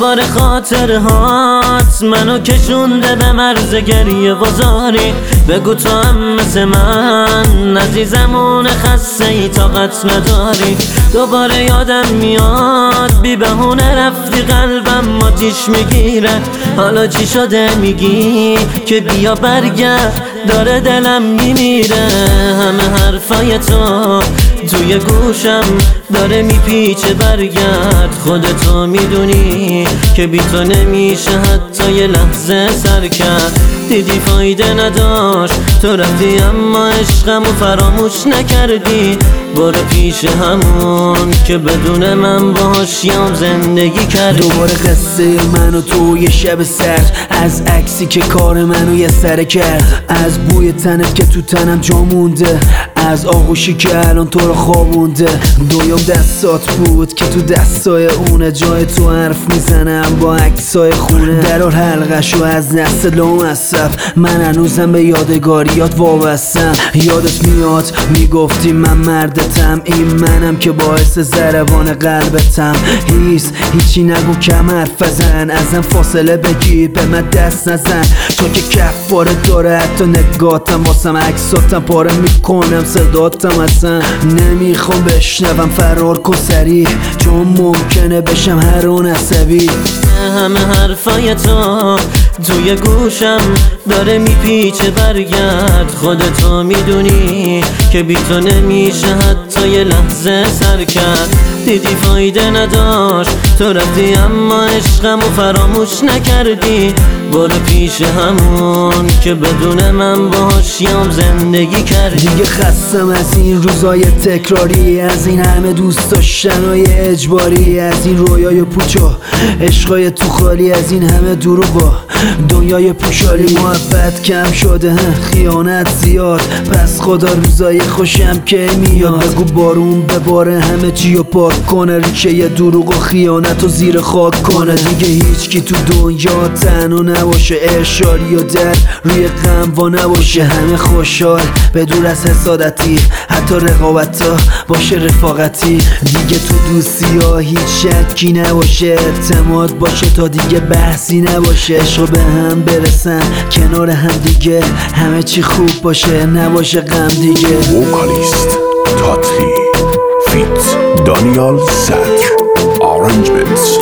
دوباره خاطرهات منو کشونده به مرز گریه وزاری. بگو تو هم مثل من عزیزمون خسته ای طاقت نداری. دوباره یادم میاد بی بهونه رفتی قلبم آتیش میگیره. حالا چی شده میگی که بیا برگرد داره دلم میمیره. همه حرفای تو توی گوشم داره میپیچه برگرد. خودتو میدونی که بی تو نمیشه حتی یه لحظه سر کرد. دیدی فایده نداشت تو رفتی اما عشقمو فراموش نکردی. برو پیش همون که بدون من باهاش یام زندگی کردی. دوباره قصه من و تو یه شب سرد، از عکسی که کار منو یه سره کرد، از بوی تنت که تو تنم جا مونده، از آغوشی که الان تو رو خوابونده. دویام دستات بود که تو دستای اونه، جای تو حرف میزنم با عکسای خونه. درار حلقشو از دست لامصب، من هنوزم به یادگاریات وابستم. یادت میاد میگفتی من مردتم، این منم که باعث ضربان قلبتم. هیچی نگو کم حرف بزن، ازم فاصله بگیر به من دست نزن، چون که کفاره داره حتی نگاتم. واسم عکساتم پاره میکنم صداتم، اصلا نمیخوام بشنوم فرار کن سریع، چون ممکنه بشم هر اون عصبی. همه حرفای تو توی گوشم داره میپیچه برگرد. خودتو میدونی که بی تو نمیشه حتی یه لحظه سر کرد. دیدی فایده نداشت تو رفتی اما عشقمو فراموش نکردی. برو پیش همون که بدون من باهاش یام زندگی کردی. دیگه خستم از این روزای تکراری، از این همه دوست داشتنای اجباری، از این رویای پوچو عشقای تو خالی، از این همه دروغا دنیای پوشالی. محبت کم شده خیانت زیاد، پس خدا روزای خوشم که میاد. بگو بارون بباره همه چی رو پاک کنه، ریشه یه دروغ و خیانت و زیر خاک کنه. دیگه هیچکی تو دنیا تنها نباشه، ارشاری و در روی غم وا نباشه. همه خوشحال بدور از حسادتی، حتی رقابتا باشه رفاقتی. دیگه تو دوستی ها هیچ شکی نباشه، اعتماد باشه تا دیگه بحثی نباشه. عشق به هم برسن کنار هم دیگه، همه چی خوب باشه نباشه غم دیگه. وکالیست تاتری فیت دانیال صدر، آرنجمنت